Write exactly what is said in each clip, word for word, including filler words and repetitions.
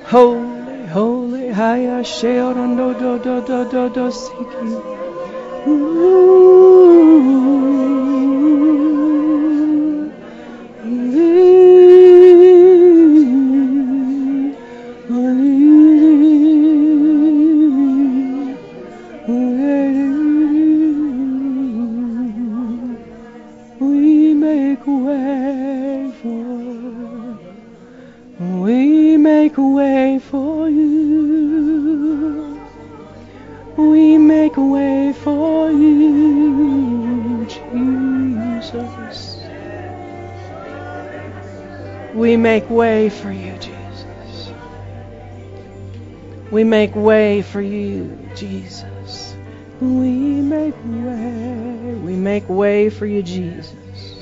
Holy, holy, haya sheorondo do do do do do siki. We make way for, we make way for you. We make way for you, Jesus. We make way for you, Jesus. We make way for you, Jesus. We make way. We make way for you, Jesus.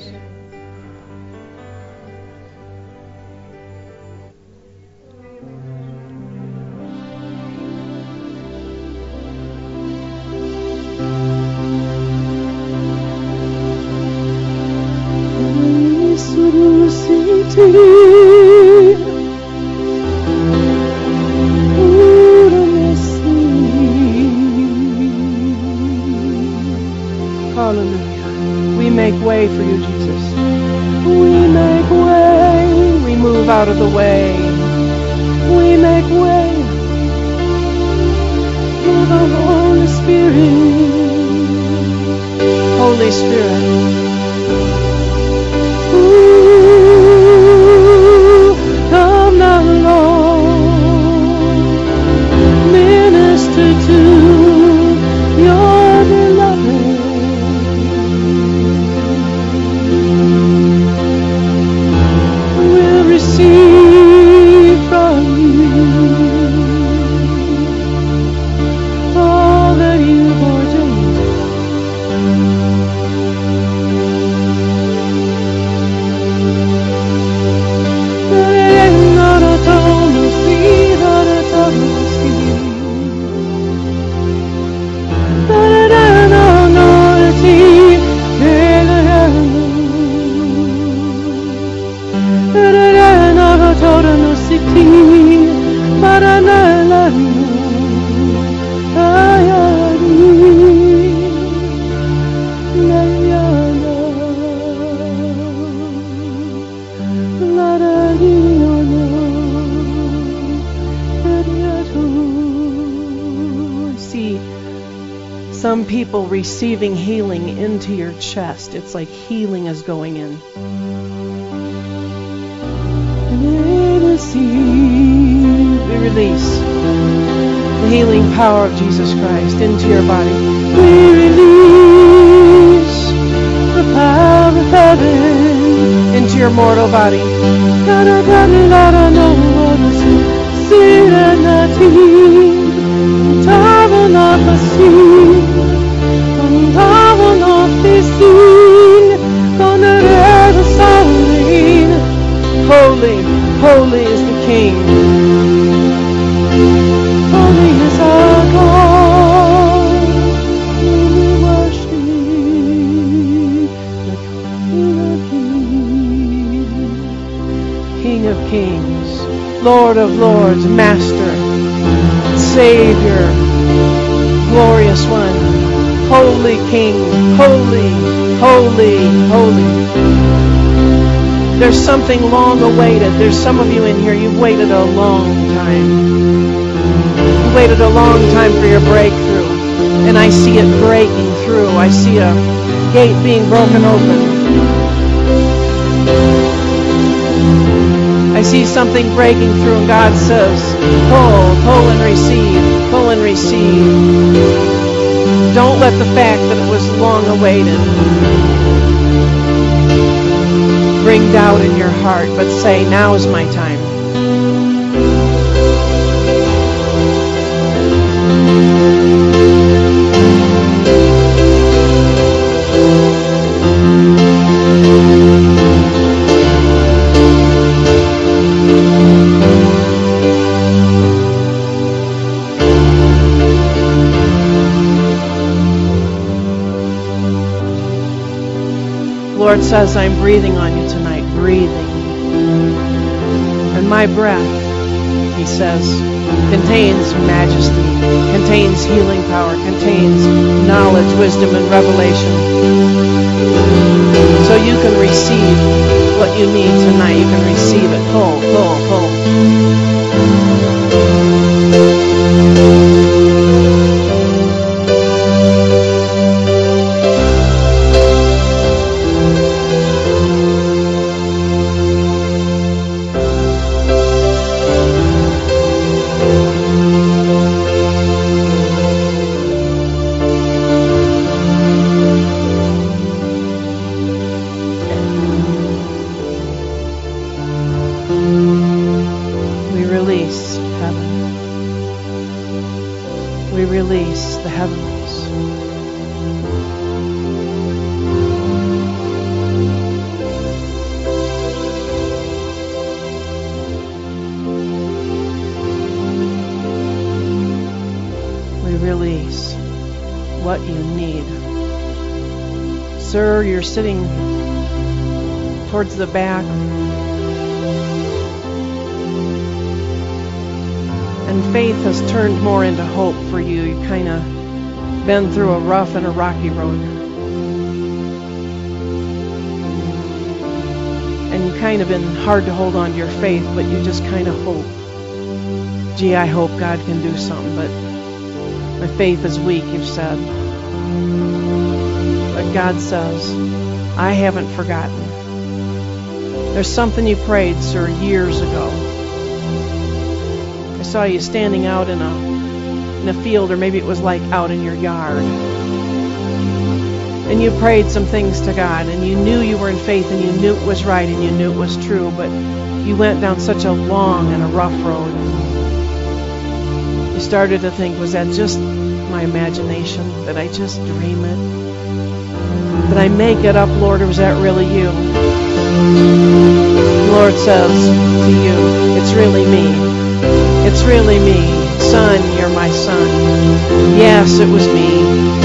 Hallelujah. We make way for you, Jesus. We make way. We move out of the way. We make way for the Holy Spirit. Holy Spirit. Ooh, come now, Lord. Minister to your beloved. We'll receive from you all that you've ordained. Some people receiving healing into your chest. It's like healing is going in. We release the healing power of Jesus Christ into your body. We release the power of heaven into your mortal body. Holy, holy is the King. Holy is our God. We worship the King of Kings. King of Kings, Lord of Lords, Master, Savior, Glorious One, Holy King, Holy, Holy, Holy. There's something long awaited. There's some of you in here, you've waited a long time. You waited a long time for your breakthrough. And I see it breaking through. I see a gate being broken open. I see something breaking through, and God says, pull, pull and receive, pull and receive. Don't let the fact that it was long awaited bring doubt in your heart, but say, now is my time. Lord says, I'm breathing on you tonight, breathing. And my breath he says, contains majesty, contains healing power, contains knowledge, wisdom, and revelation. So you can receive what you need tonight. You can receive it. Pull, pull, pull. Sir, you're sitting towards the back, and faith has turned more into hope for you. You've kind of been through a rough and a rocky road, and you kind of been hard to hold on to your faith, but you just kind of hope. Gee, I hope God can do something, but my faith is weak, you've said. But God says, I haven't forgotten. There's something you prayed, sir, years ago. I saw you standing out in a in a field, or maybe it was like out in your yard. And you prayed some things to God, and you knew you were in faith, and you knew it was right, and you knew it was true, but you went down such a long and a rough road. You started to think, was that just my imagination? Did I just dream it? Did I make it up, Lord, or was that really you? The Lord says to you, it's really me. It's really me. Son, you're my son. Yes, it was me.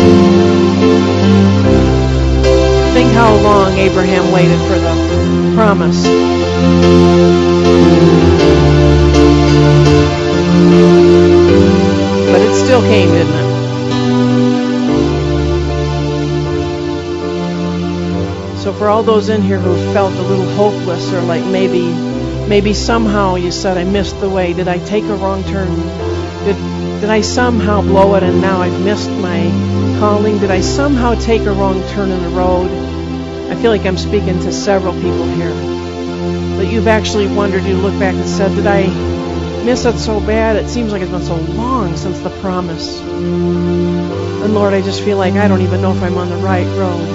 Think how long Abraham waited for the promise. But it still came, didn't it? So for all those in here who felt a little hopeless, or like maybe maybe somehow you said, I missed the way. Did I take a wrong turn? Did, did I somehow blow it and now I've missed my calling? Did I somehow take a wrong turn in the road? I feel like I'm speaking to several people here. That you've actually wondered, you look back and said, did I miss it so bad? It seems like it's been so long since the promise. And Lord, I just feel like I don't even know if I'm on the right road.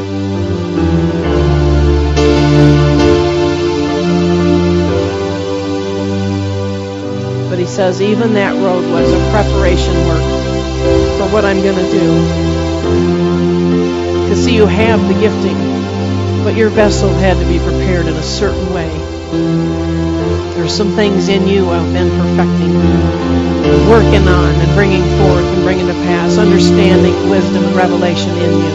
But he says, even that road was a preparation work for what I'm going to do. To see, you have the gifting, but your vessel had to be prepared in a certain way. There's some things in you I've been perfecting, working on and bringing forth and bringing to pass, understanding, wisdom, and revelation in you.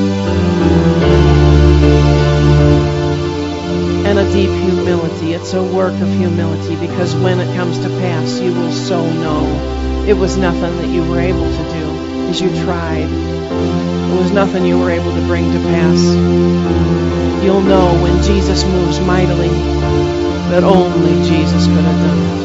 And a deep humility. It's a work of humility, because when it comes to pass, you will so know it was nothing that you were able to do as you tried. It was nothing you were able to bring to pass. You'll know when Jesus moves mightily that only Jesus could have done it.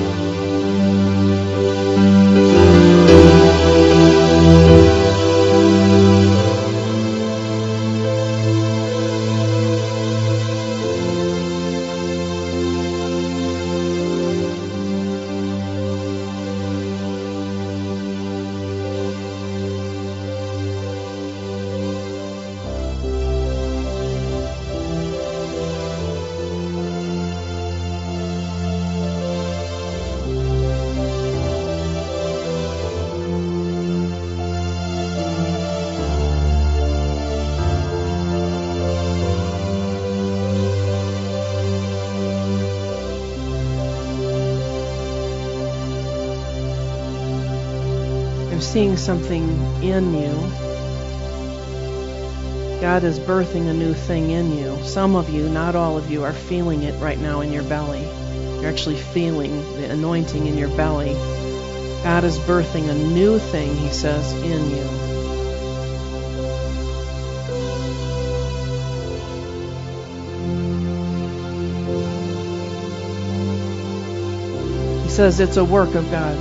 Seeing something in you. God is birthing a new thing in you. Some of you, not all of you, are feeling it right now in your belly. You're actually feeling the anointing in your belly. God is birthing a new thing, he says, in you. He says it's a work of God.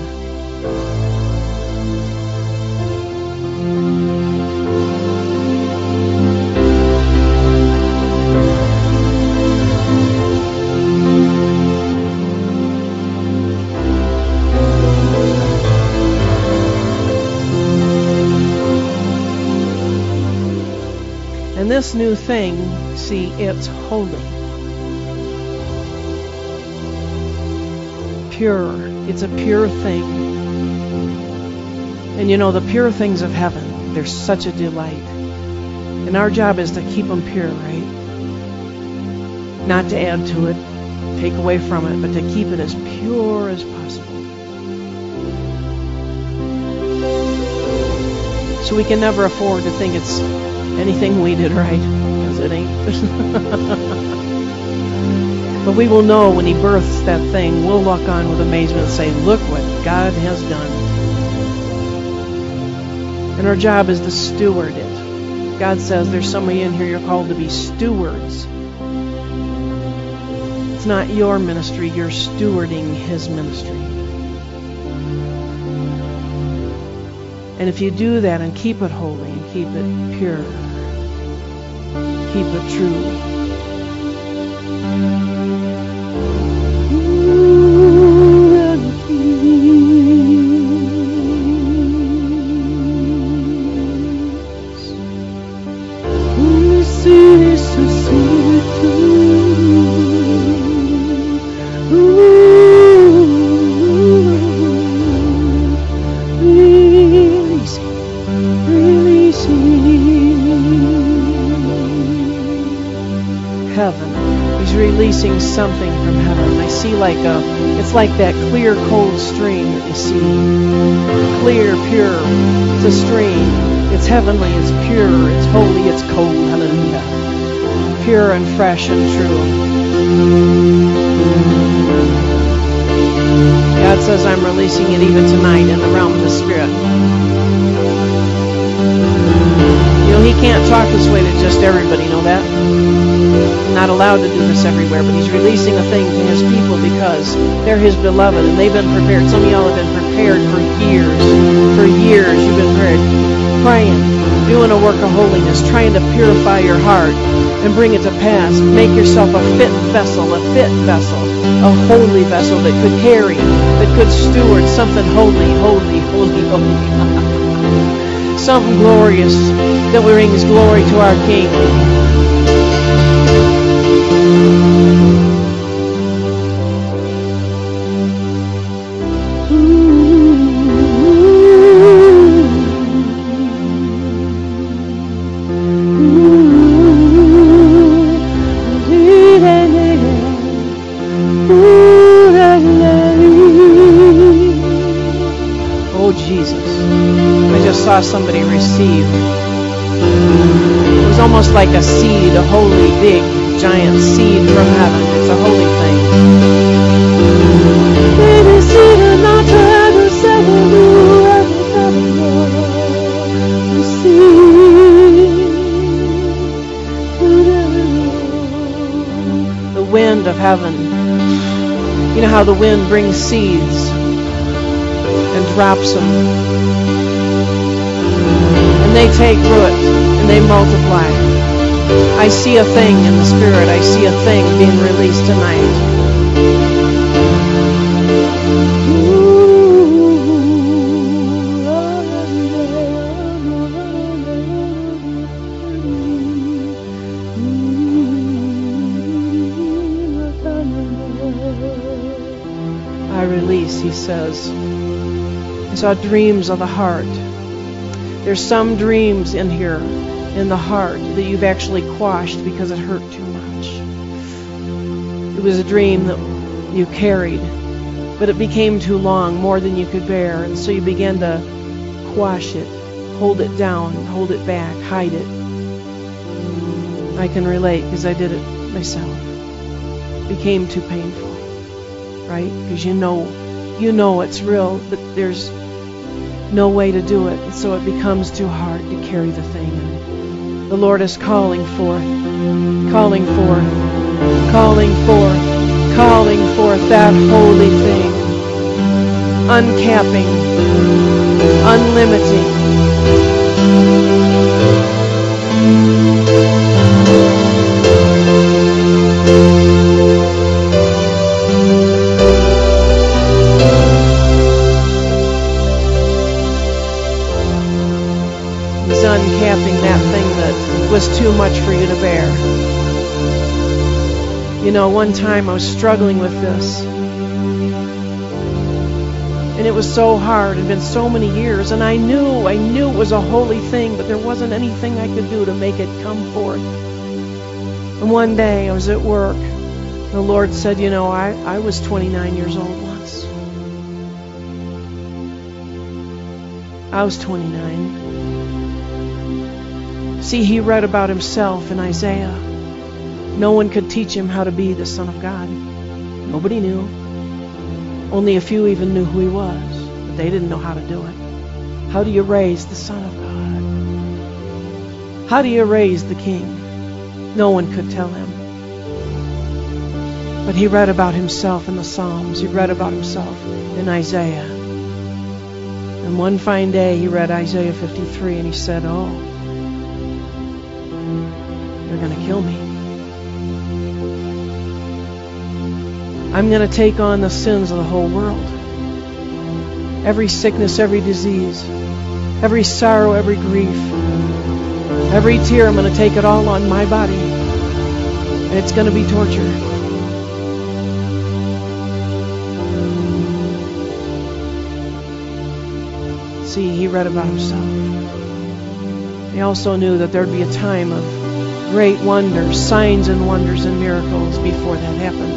And this new thing, see, it's holy. Pure. It's a pure thing. And you know, the pure things of heaven, they're such a delight. And our job is to keep them pure, right? Not to add to it, take away from it, but to keep it as pure as possible. So we can never afford to think it's anything we did right, because it ain't. But we will know when he births that thing, we'll walk on with amazement and say, look what God has done. And our job is to steward it. God says there's somebody in here, you're called to be stewards. It's not your ministry, you're stewarding his ministry. And if you do that and keep it holy and keep it pure, keep it true, releasing something from heaven. I see like a, it's like that clear, cold stream that you see. Clear, pure. It's a stream. It's heavenly, it's pure, it's holy, it's cold. Hallelujah. Pure and fresh and true. God says I'm releasing it even tonight in the realm of the Spirit. You know, he can't talk this way to just everybody, know that? I'm not allowed to do this everywhere, but he's releasing a thing to his people because they're his beloved and they've been prepared. Some of y'all have been prepared for years. For years you've been prepared, praying, doing a work of holiness, trying to purify your heart and bring it to pass. Make yourself a fit vessel, a fit vessel, a holy vessel that could carry, that could steward something holy, holy, holy, holy. Something glorious that brings glory to our King. Oh, Jesus. I just saw somebody receive. It was almost like a seed, a holy, big, giant seed from heaven. It's a holy thing. The wind of heaven. You know how the wind brings seeds and drops them. And they take root and they multiply. I see a thing in the Spirit. I see a thing being released tonight. I release, he says. I saw dreams of the heart. There's some dreams in here, in the heart, that you've actually quashed because it hurt too much. It was a dream that you carried, but it became too long, more than you could bear, and so you began to quash it, hold it down, hold it back, hide it. I can relate because I did it myself. It became too painful. right? Because you know, you know it's real, but there's no way to do it. And so it becomes too hard to carry the thing. And the Lord is calling forth, calling forth, calling forth, calling forth that holy thing. Uncapping, unlimiting. He's uncapping that thing that was too much for you to bear. You know, one time I was struggling with this. And it was so hard. It had been so many years. And I knew, I knew it was a holy thing, but there wasn't anything I could do to make it come forth. And one day I was at work. The Lord said, you know, I, I was twenty-nine years old once. I was twenty-nine. See, he read about himself in Isaiah. No one could teach him how to be the Son of God. Nobody knew. Only a few even knew who he was, but they didn't know how to do it. How do you raise the Son of God? How do you raise the King? No one could tell him. But he read about himself in the Psalms. He read about himself in Isaiah. And one fine day he read Isaiah fifty-three and he said, oh, they're going to kill me. I'm going to take on the sins of the whole world. Every sickness, every disease, every sorrow, every grief, every tear, I'm going to take it all on my body. And it's going to be torture. See, he read about himself. He also knew that there'd be a time of great wonders, signs and wonders and miracles before that happened.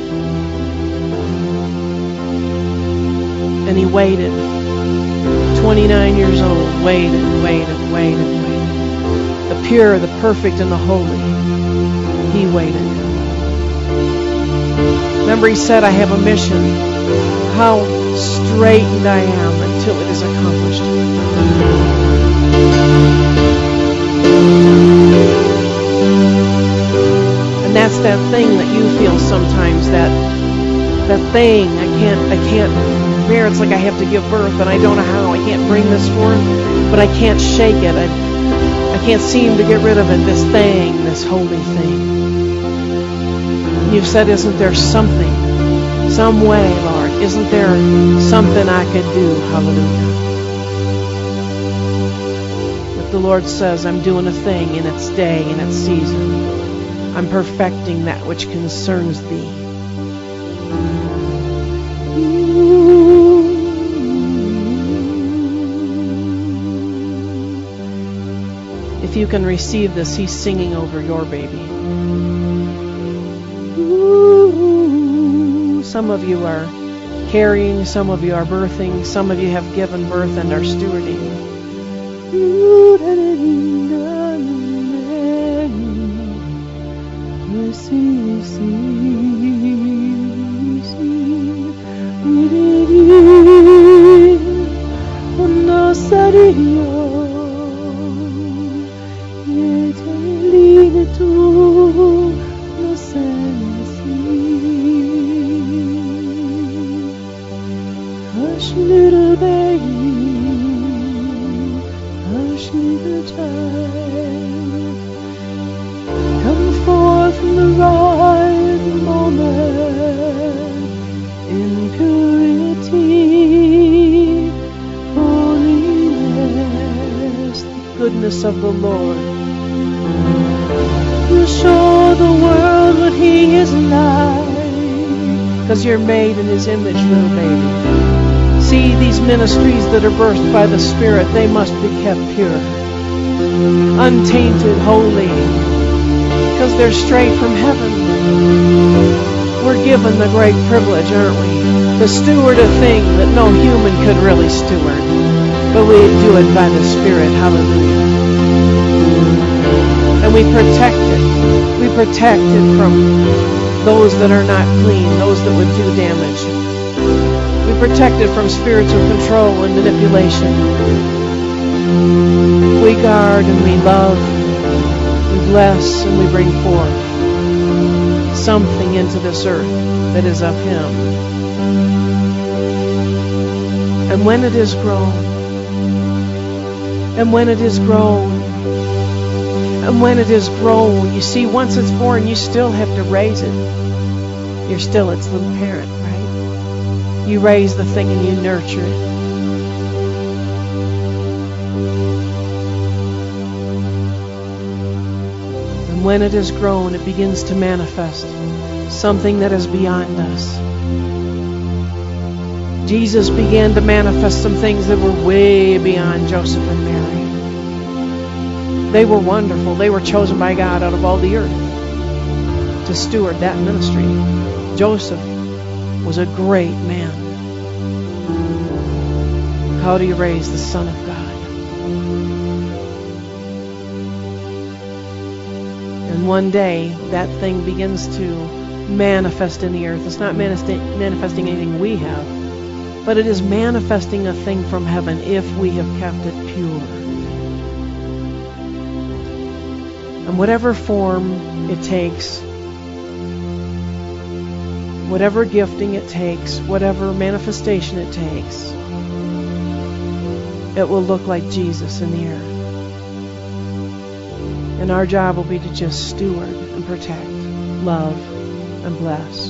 And he waited. twenty-nine years old, waited, waited, waited, waited. The pure, the perfect, and the holy. He waited. Remember, he said, I have a mission. How straitened I am until it is accomplished. And that's that thing that you feel sometimes, that that thing I can't I can't bear. It's like I have to give birth and I don't know how. I can't bring this forth, but I can't shake it. I, I can't seem to get rid of it, this thing, this holy thing. And you've said, isn't there something, some way, Lord? Isn't there something I could do? Hallelujah. But the Lord says, I'm doing a thing in its day, in its season. I'm perfecting that which concerns thee. If you can receive this, he's singing over your baby. Some of you are carrying, some of you are birthing, some of you have given birth and are stewarding. Hush, little baby, hush, little child, come forth in the right moment, in purity, holiness, the goodness of the Lord will show the world what He is like, because you're made in His image, little baby. See, these ministries that are birthed by the Spirit, they must be kept pure, untainted, holy, because they're straight from heaven. We're given the great privilege, aren't we, to steward a thing that no human could really steward, but we do it by the Spirit. Hallelujah. And we protect it. We protect it from those that are not clean, those that would do damage. and protected from spiritual control and manipulation. We guard and we love, we bless and we bring forth something into this earth that is of Him. And when it is grown, and when it is grown, and when it is grown, you see, once it's born, you still have to raise it. You're still its little parent, right? You raise the thing and you nurture it. And when it is grown, it begins to manifest something that is beyond us. Jesus began to manifest some things that were way beyond Joseph and Mary. They were wonderful. They were chosen by God out of all the earth to steward that ministry. Joseph was a great man. How do you raise the Son of God? And one day, that thing begins to manifest in the earth. It's not manifesting, manifesting anything we have, but it is manifesting a thing from heaven if we have kept it pure. And whatever form it takes, whatever gifting it takes, whatever manifestation it takes, it will look like Jesus in the earth. And our job will be to just steward and protect, love, and bless.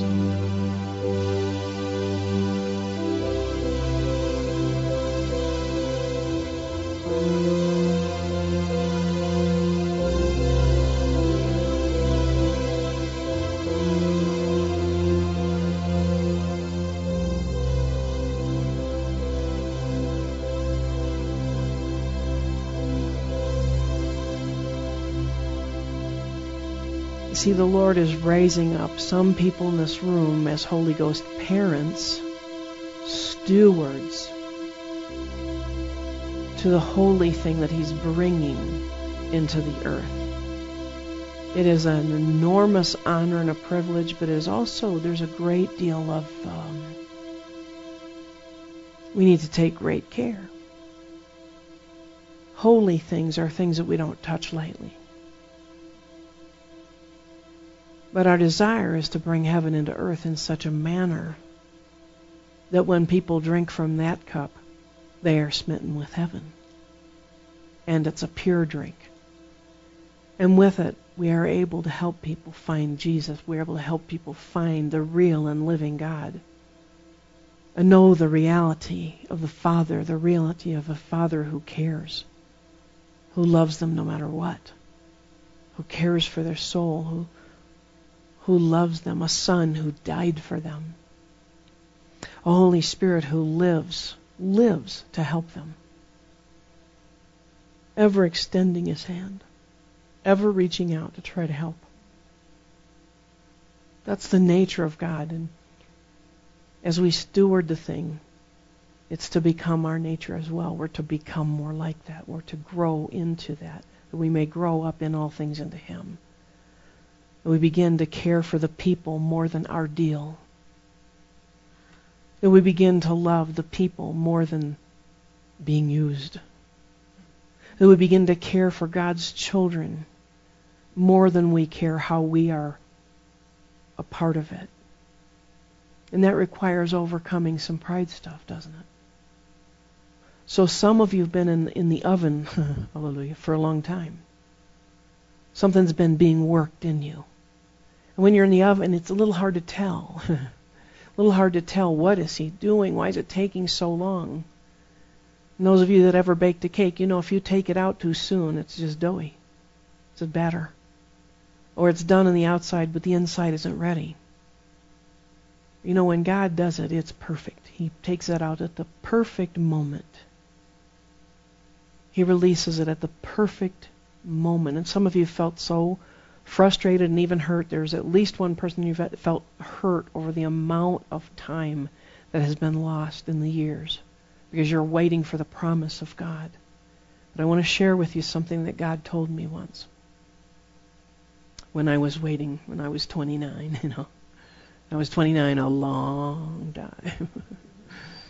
See, the Lord is raising up some people in this room as Holy Ghost parents, stewards to the holy thing that He's bringing into the earth. It is an enormous honor and a privilege, but it is also, there's a great deal of, um, we need to take great care. Holy things are things that we don't touch lightly. But our desire is to bring heaven into earth in such a manner that when people drink from that cup, they are smitten with heaven. And it's a pure drink. And with it, we are able to help people find Jesus. We're able to help people find the real and living God. And know the reality of the Father, the reality of a Father who cares, who loves them no matter what, who cares for their soul, who who loves them, a Son who died for them, a Holy Spirit who lives, lives to help them, ever extending His hand, ever reaching out to try to help. That's the nature of God, and as we steward the thing, it's to become our nature as well. We're to become more like that. We're to grow into that, that we may grow up in all things into Him. And we begin to care for the people more than our deal. And we begin to love the people more than being used. And we begin to care for God's children more than we care how we are a part of it. And that requires overcoming some pride stuff, doesn't it? So some of you have been in, in the oven, hallelujah, for a long time. Something's been being worked in you. And when you're in the oven, it's a little hard to tell. A little hard to tell, what is He doing? Why is it taking so long? And those of you that ever baked a cake, you know if you take it out too soon, it's just doughy. It's a batter. Or it's done on the outside, but the inside isn't ready. You know, when God does it, it's perfect. He takes it out at the perfect moment. He releases it at the perfect moment. And some of you felt so frustrated and even hurt. There's at least one person you've felt hurt over the amount of time that has been lost in the years because you're waiting for the promise of God. But I want to share with you something that God told me once when I was waiting, when I was twenty-nine, you know. I was twenty-nine a long time.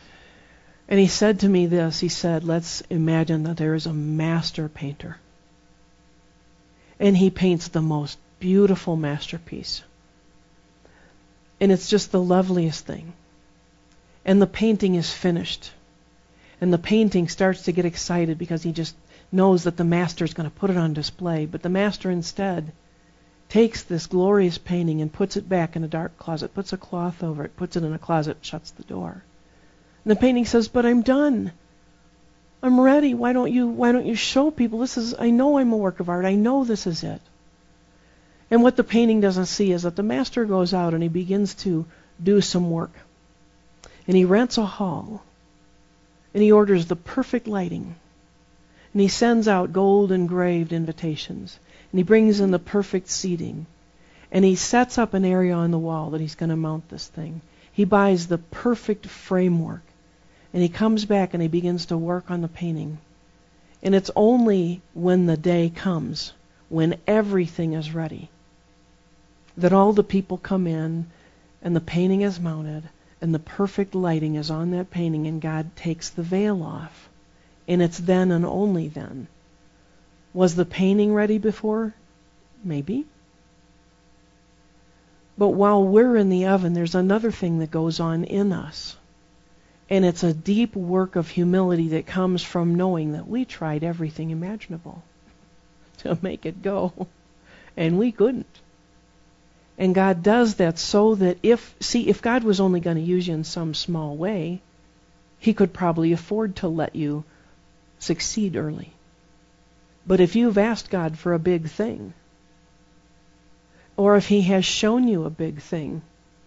And he said to me this, he said, let's imagine that there is a master painter. And he paints the most beautiful masterpiece. And it's just the loveliest thing. And the painting is finished. And the painting starts to get excited because he just knows that the master is going to put it on display. But the master instead takes this glorious painting and puts it back in a dark closet, puts a cloth over it, puts it in a closet, shuts the door. And the painting says, but I'm done. I'm ready. Why don't you why don't you show people this is I know I'm a work of art. I know this is it. And what the painting doesn't see is that the master goes out and he begins to do some work. And he rents a hall. And he orders the perfect lighting. And he sends out gold engraved invitations. And he brings in the perfect seating. And he sets up an area on the wall that he's going to mount this thing. He buys the perfect framework. And he comes back and he begins to work on the painting. And it's only when the day comes, when everything is ready, that all the people come in and the painting is mounted and the perfect lighting is on that painting and God takes the veil off. And it's then and only then. Was the painting ready before? Maybe. But while we're in the oven, there's another thing that goes on in us. And it's a deep work of humility that comes from knowing that we tried everything imaginable to make it go. And we couldn't. And God does that so that if, see, if God was only going to use you in some small way, He could probably afford to let you succeed early. But if you've asked God for a big thing, or if He has shown you a big thing,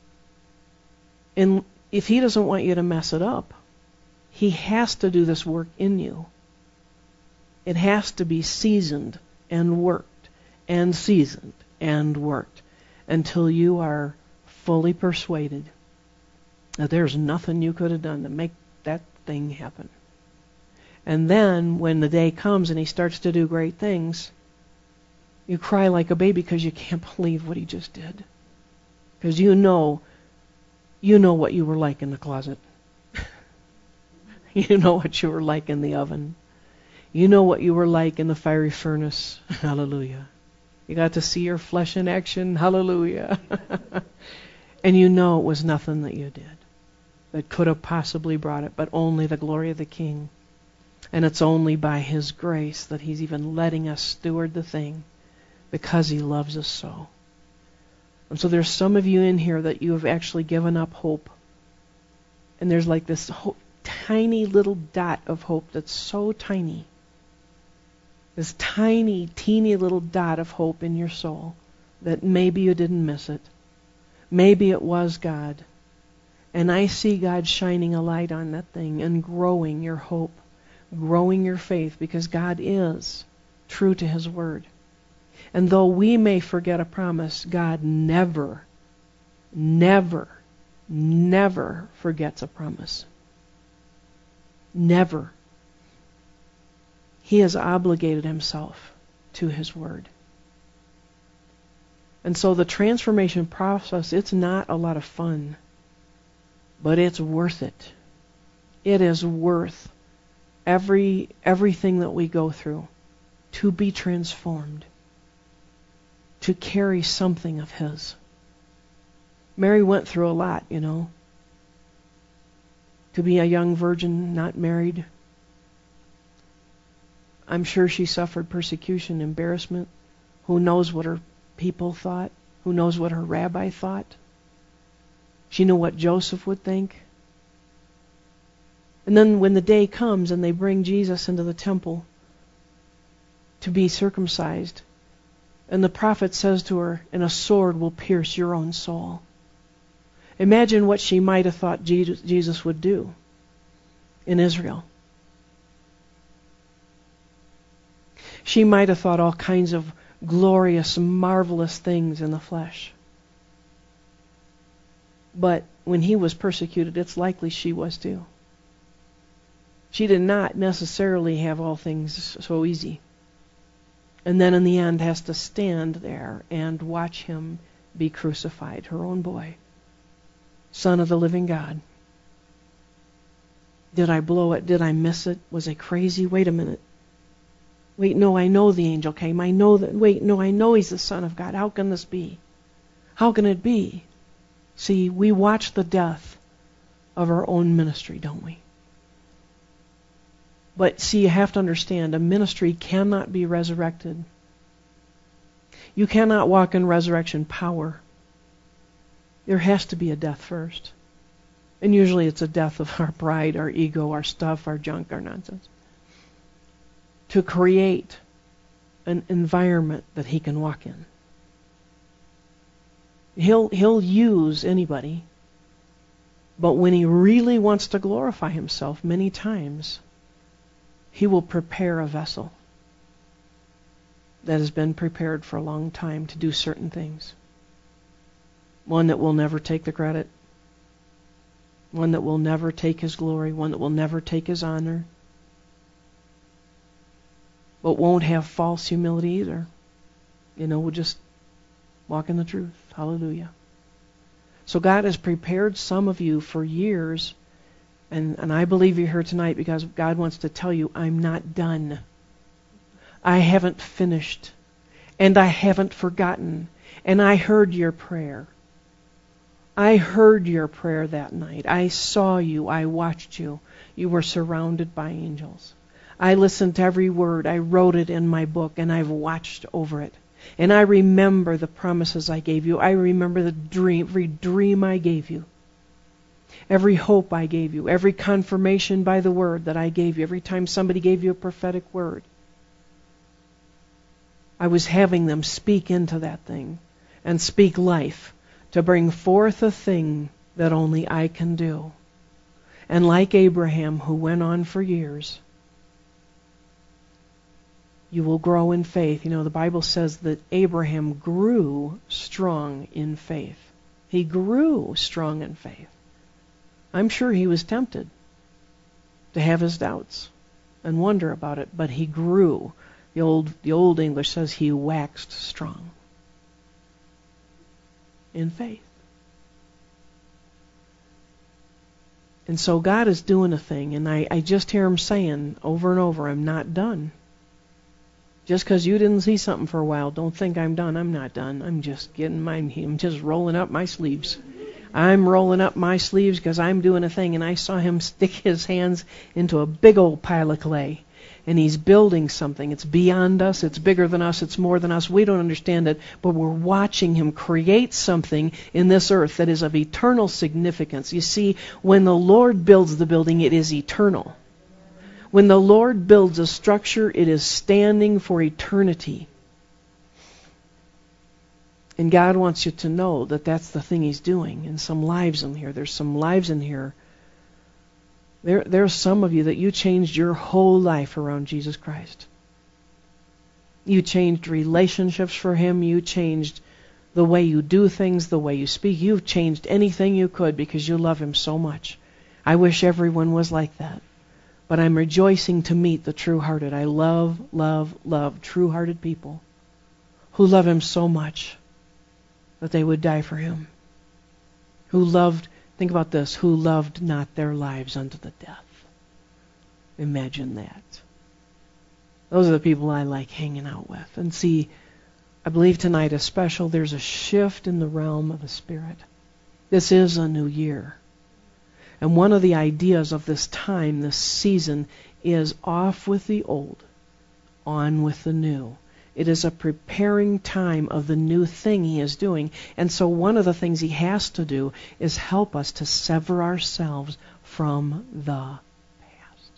and if He doesn't want you to mess it up, He has to do this work in you. It has to be seasoned and worked and seasoned and worked until you are fully persuaded that there's nothing you could have done to make that thing happen. And then when the day comes and He starts to do great things, you cry like a baby because you can't believe what He just did. Because you know You know what you were like in the closet. You know what you were like in the oven. You know what you were like in the fiery furnace. Hallelujah. You got to see your flesh in action. Hallelujah. And you know it was nothing that you did that could have possibly brought it, but only the glory of the King. And it's only by His grace that He's even letting us steward the thing because He loves us so. And so there's some of you in here that you have actually given up hope. And there's like this ho- tiny little dot of hope that's so tiny. This tiny, teeny little dot of hope in your soul that maybe you didn't miss it. Maybe it was God. And I see God shining a light on that thing and growing your hope, growing your faith, because God is true to His word. And though we may forget a promise, God never, never, never forgets a promise. Never. He has obligated Himself to His word. And so the transformation process, it's not a lot of fun, but it's worth it. It is worth every everything that we go through to be transformed, to carry something of His. Mary went through a lot, you know. To be a young virgin, not married. I'm sure she suffered persecution, embarrassment. Who knows what her people thought? Who knows what her rabbi thought? She knew what Joseph would think. And then when the day comes and they bring Jesus into the temple to be circumcised, and the prophet says to her, and a sword will pierce your own soul. Imagine what she might have thought Jesus would do in Israel. She might have thought all kinds of glorious, marvelous things in the flesh. But when He was persecuted, it's likely she was too. She did not necessarily have all things so easy. And then in the end has to stand there and watch Him be crucified, her own boy, Son of the living God. Did I blow it? Did I miss it? Was I crazy? Wait a minute. Wait, no, I know the angel came. I know that. Wait, no, I know he's the Son of God. How can this be? How can it be? See, we watch the death of our own ministry, don't we? But see, you have to understand, a ministry cannot be resurrected. You cannot walk in resurrection power. There has to be a death first. And usually it's a death of our pride, our ego, our stuff, our junk, our nonsense. To create an environment that he can walk in. He'll, he'll use anybody, but when he really wants to glorify himself, many times, he will prepare a vessel that has been prepared for a long time to do certain things. One that will never take the credit. One that will never take his glory. One that will never take his honor. But won't have false humility either. You know, we'll just walk in the truth. Hallelujah. So God has prepared some of you for years, and, and I believe you're here tonight because God wants to tell you, I'm not done. I haven't finished. And I haven't forgotten. And I heard your prayer. I heard your prayer that night. I saw you. I watched you. You were surrounded by angels. I listened to every word. I wrote it in my book, and I've watched over it. And I remember the promises I gave you. I remember the dream, every dream I gave you. Every hope I gave you. Every confirmation by the word that I gave you. Every time somebody gave you a prophetic word. I was having them speak into that thing and speak life to bring forth a thing that only I can do. And like Abraham, who went on for years, you will grow in faith. You know, the Bible says that Abraham grew strong in faith. He grew strong in faith. I'm sure he was tempted to have his doubts and wonder about it, but he grew. The old, the old English says he waxed strong in faith. And so God is doing a thing, and I, I just hear him saying over and over, I'm not done. Just because you didn't see something for a while, don't think I'm done. I'm not done. I'm just getting my, I'm just rolling up my sleeves. I'm rolling up my sleeves because I'm doing a thing. And I saw him stick his hands into a big old pile of clay. And he's building something. It's beyond us. It's bigger than us. It's more than us. We don't understand it. But we're watching him create something in this earth that is of eternal significance. You see, when the Lord builds the building, it is eternal. When the Lord builds a structure, it is standing for eternity. And God wants you to know that that's the thing he's doing. And some lives in here. There's some lives in here. There, there's some of you that you changed your whole life around Jesus Christ. You changed relationships for him. You changed the way you do things, the way you speak. You've changed anything you could because you love him so much. I wish everyone was like that. But I'm rejoicing to meet the true-hearted. I love, love, love true-hearted people who love him so much that they would die for him. Who loved, think about this, who loved not their lives unto the death. Imagine that. Those are the people I like hanging out with. And see, I believe tonight is special. There's a shift in the realm of the Spirit. This is a new year. And one of the ideas of this time, this season, is off with the old, on with the new. It is a preparing time of the new thing he is doing. And so one of the things he has to do is help us to sever ourselves from the past.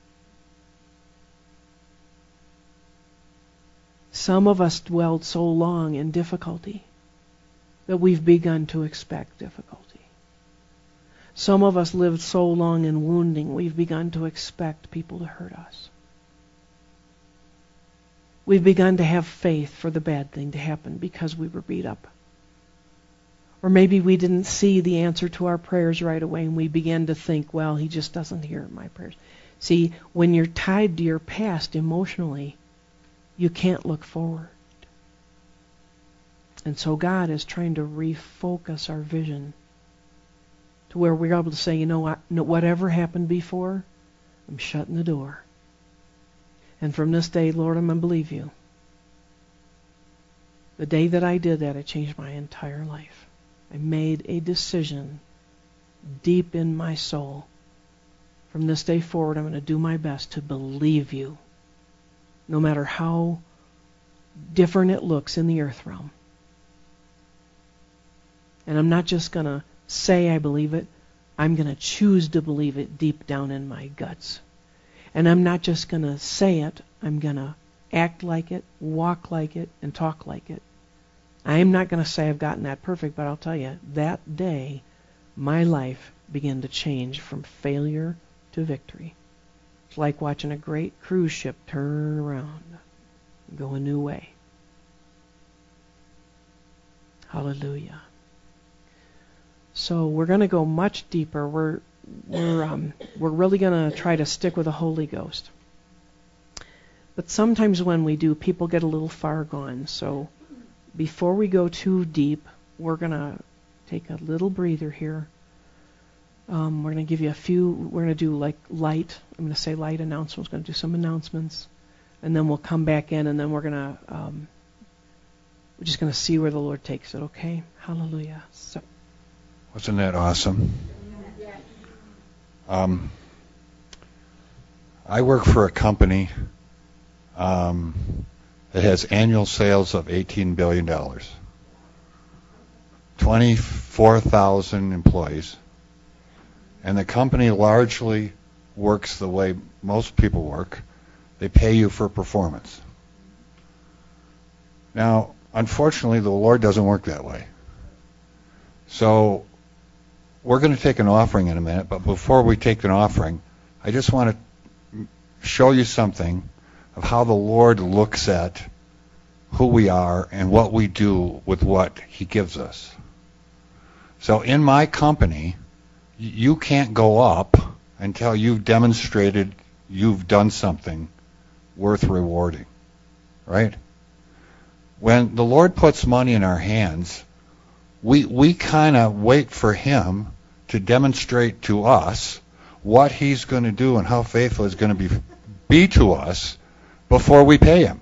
Some of us dwelled so long in difficulty that we've begun to expect difficulty. Some of us lived so long in wounding, we've begun to expect people to hurt us. We've begun to have faith for the bad thing to happen because we were beat up. Or maybe we didn't see the answer to our prayers right away and we began to think, well, he just doesn't hear my prayers. See, when you're tied to your past emotionally, you can't look forward. And so God is trying to refocus our vision to where we're able to say, you know what, whatever happened before, I'm shutting the door. And from this day, Lord, I'm going to believe you. The day that I did that, it changed my entire life. I made a decision deep in my soul. From this day forward, I'm going to do my best to believe you, no matter how different it looks in the earth realm. And I'm not just going to say I believe it. I'm going to choose to believe it deep down in my guts. And I'm not just going to say it. I'm going to act like it, walk like it, and talk like it. I am not going to say I've gotten that perfect, but I'll tell you, that day, my life began to change from failure to victory. It's like watching a great cruise ship turn around and go a new way. Hallelujah. So we're going to go much deeper. We're we're um, we're really going to try to stick with the Holy Ghost. But sometimes when we do, people get a little far gone. So before we go too deep, we're going to take a little breather here. Um, we're going to give you a few, we're going to do like light, I'm going to say light announcements, we're going to do some announcements, and then we'll come back in, and then we're going to, um, we're just going to see where the Lord takes it, okay? Hallelujah. So. Wasn't that awesome? Um, I work for a company um, that has annual sales of eighteen billion dollars, twenty-four thousand employees. And the company largely works the way most people work. They pay you for performance. Now, unfortunately, the Lord doesn't work that way. So we're going to take an offering in a minute, but before we take an offering, I just want to show you something of how the Lord looks at who we are and what we do with what He gives us. So in my company, you can't go up until you've demonstrated you've done something worth rewarding, right? When the Lord puts money in our hands, we we kind of wait for Him to demonstrate to us what He's going to do and how faithful He's going to be be to us before we pay Him.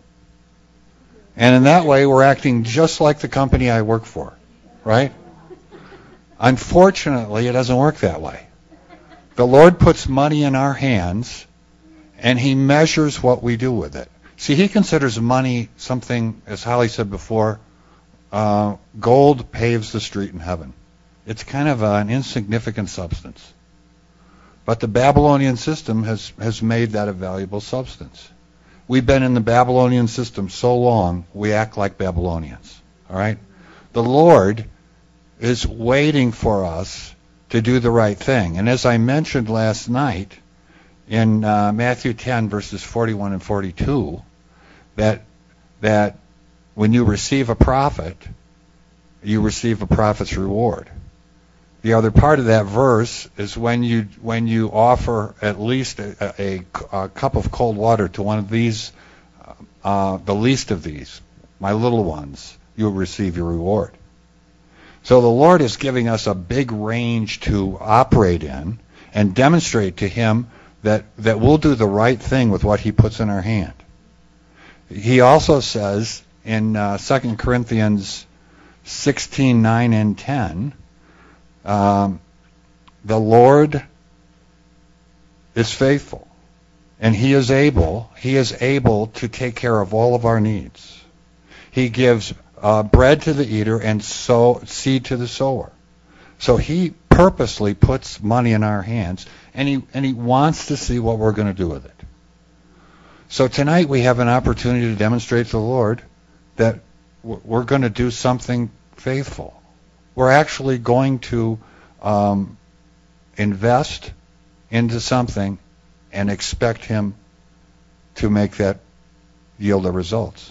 And in that way, we're acting just like the company I work for, right? Unfortunately, it doesn't work that way. The Lord puts money in our hands, and He measures what we do with it. See, He considers money something, as Holly said before, uh, gold paves the street in heaven. It's kind of an insignificant substance. But the Babylonian system has, has made that a valuable substance. We've been in the Babylonian system so long, we act like Babylonians. All right? The Lord is waiting for us to do the right thing. And as I mentioned last night, in uh, Matthew ten, verses forty-one and forty-two, that that when you receive a prophet, you receive a prophet's reward. The other part of that verse is when you when you offer at least a, a, a cup of cold water to one of these, uh, the least of these, my little ones, you'll receive your reward. So the Lord is giving us a big range to operate in and demonstrate to Him that, that we'll do the right thing with what He puts in our hand. He also says in uh, Second Corinthians sixteen, nine and ten, um, the Lord is faithful, and He is able, He is able to take care of all of our needs. He gives Uh, bread to the eater and sow, seed to the sower. So He purposely puts money in our hands, and He and He wants to see what we're going to do with it. So tonight we have an opportunity to demonstrate to the Lord that we're going to do something faithful. We're actually going to um, invest into something and expect Him to make that yield the results.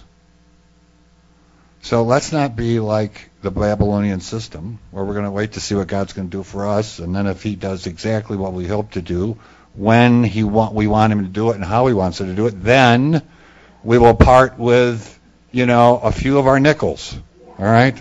So let's not be like the Babylonian system, where we're going to wait to see what God's going to do for us, and then if He does exactly what we hope to do, when He want, we want Him to do it and how He wants Him to do it, then we will part with, you know, a few of our nickels. All right?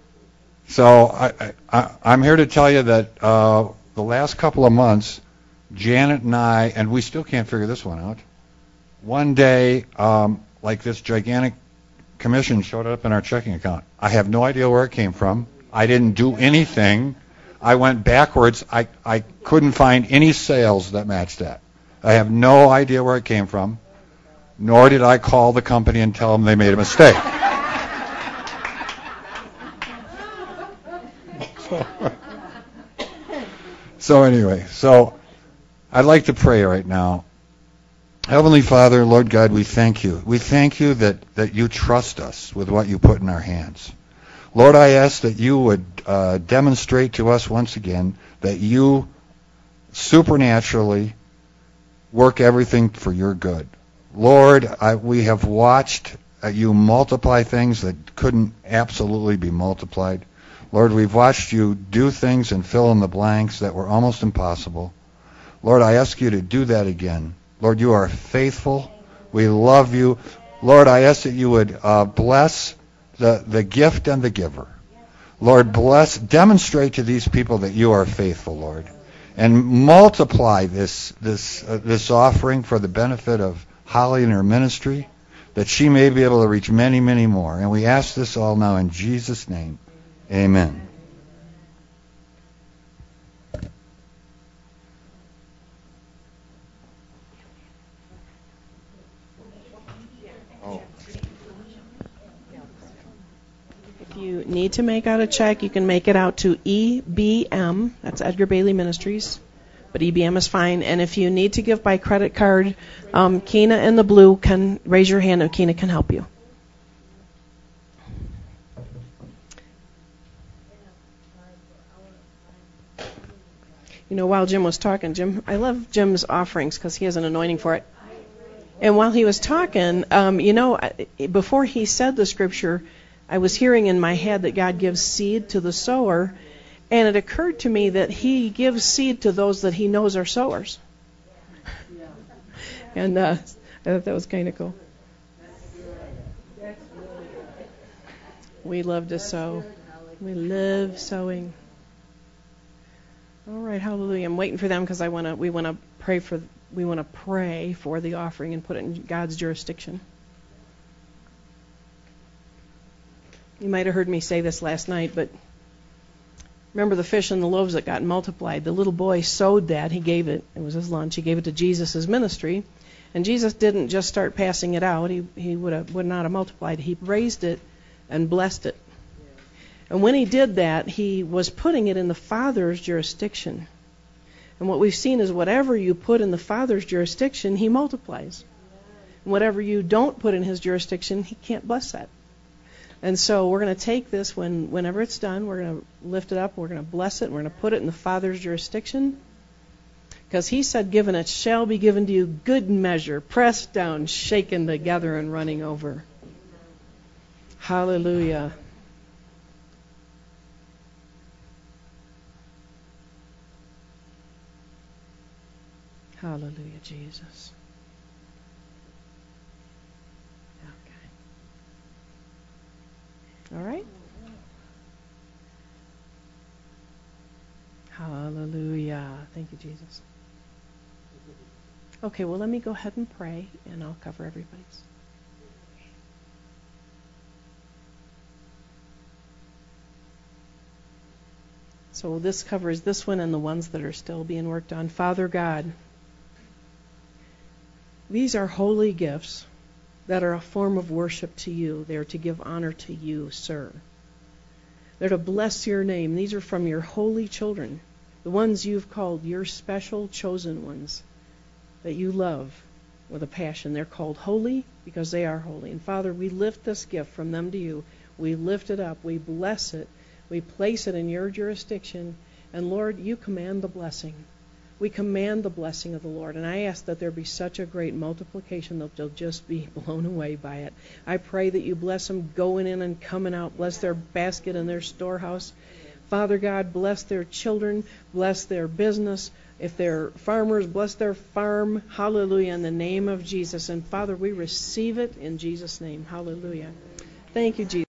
So I, I, I'm here to tell you that uh, the last couple of months, Janet and I, and we still can't figure this one out. One day, um, like this gigantic commission showed up in our checking account. I have no idea where it came from. I didn't do anything. I went backwards. I, I couldn't find any sales that matched that. I have no idea where it came from, nor did I call the company and tell them they made a mistake. so, so anyway, so I'd like to pray right now. Heavenly Father, Lord God, we thank you. We thank you that, that you trust us with what you put in our hands. Lord, I ask that you would uh, demonstrate to us once again that you supernaturally work everything for your good. Lord, I, we have watched uh, you multiply things that couldn't absolutely be multiplied. Lord, we've watched you do things and fill in the blanks that were almost impossible. Lord, I ask you to do that again. Lord, you are faithful. We love you. Lord, I ask that you would uh, bless the, the gift and the giver. Lord, bless, demonstrate to these people that you are faithful, Lord, and multiply this this uh, this offering for the benefit of Holly and her ministry, that she may be able to reach many, many more. And we ask this all now in Jesus' name. Amen. If you need to make out a check, you can make it out to E B M. That's Edgar Bailey Ministries. But E B M is fine. And if you need to give by credit card, um, Keena in the blue can raise your hand and Keena can help you. You know, while Jim was talking, Jim, I love Jim's offerings because he has an anointing for it. And while he was talking, um, you know, before he said the scripture, I was hearing in my head that God gives seed to the sower, and it occurred to me that he gives seed to those that he knows are sowers. And uh, I thought that was kind of cool. We love to sow. We love sowing. All right, hallelujah. I'm waiting for them because I want to. We want to pray for. We want to pray for the offering and put it in God's jurisdiction. You might have heard me say this last night, but remember the fish and the loaves that got multiplied. The little boy sowed that. He gave it. It was his lunch. He gave it to Jesus' ministry. And Jesus didn't just start passing it out. He he would have would not have multiplied. He raised it and blessed it. And when he did that, he was putting it in the Father's jurisdiction. And what we've seen is whatever you put in the Father's jurisdiction, he multiplies. And whatever you don't put in his jurisdiction, he can't bless that. And so we're going to take this when, whenever it's done, we're going to lift it up, we're going to bless it, and we're going to put it in the Father's jurisdiction. Because he said, given it shall be given to you good measure, pressed down, shaken together, and running over. Hallelujah. Hallelujah, Jesus. Okay. All right. Hallelujah. Thank you, Jesus. Okay, well, let me go ahead and pray, and I'll cover everybody's. So this covers this one and the ones that are still being worked on. Father God, these are holy gifts that are a form of worship to you. They're to give honor to you, sir. They're to bless your name. These are from your holy children, the ones you've called your special chosen ones that you love with a passion. They're called holy because they are holy. And Father, we lift this gift from them to you. We lift it up. We bless it. We place it in your jurisdiction. And Lord, you command the blessing. We command the blessing of the Lord. And I ask that there be such a great multiplication that they'll just be blown away by it. I pray that you bless them going in and coming out. Bless their basket and their storehouse. Father God, bless their children. Bless their business. If they're farmers, bless their farm. Hallelujah, in the name of Jesus. And Father, we receive it in Jesus' name. Hallelujah. Thank you, Jesus.